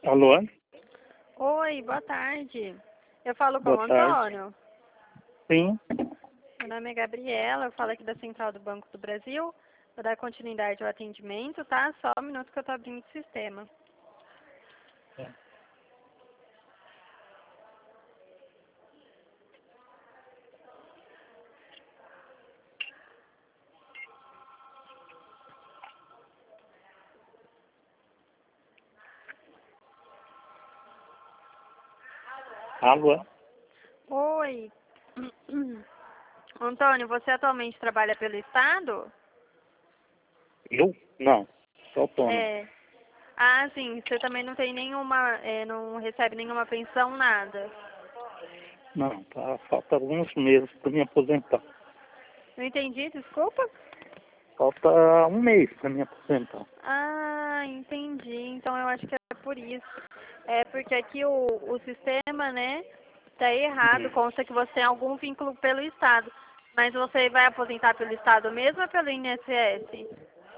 Alô? Oi, boa tarde. Eu falo com o Boa tarde. Antônio. Sim. Meu nome é Gabriela, eu falo aqui da Central do Banco do Brasil. Vou dar continuidade ao atendimento, tá? Só um minuto que eu tô abrindo o sistema. Alô? Oi. Antônio, você atualmente trabalha pelo Estado? Eu? Não. Sou autônomo. É. Ah, sim. Você também não tem nenhuma, não recebe nenhuma pensão, nada. Não, tá, falta alguns meses para me aposentar. Não entendi, desculpa? Falta um mês para me aposentar. Ah, entendi. Então eu acho que é por isso. É porque aqui o sistema, né, tá errado. Hum. Consta que você tem algum vínculo pelo Estado. Mas você vai aposentar pelo Estado mesmo ou pelo INSS?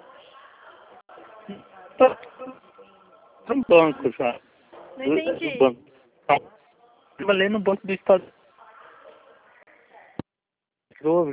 Tá no banco já. Não Do entendi. banco. Não, trabalhei no Banco do Estado.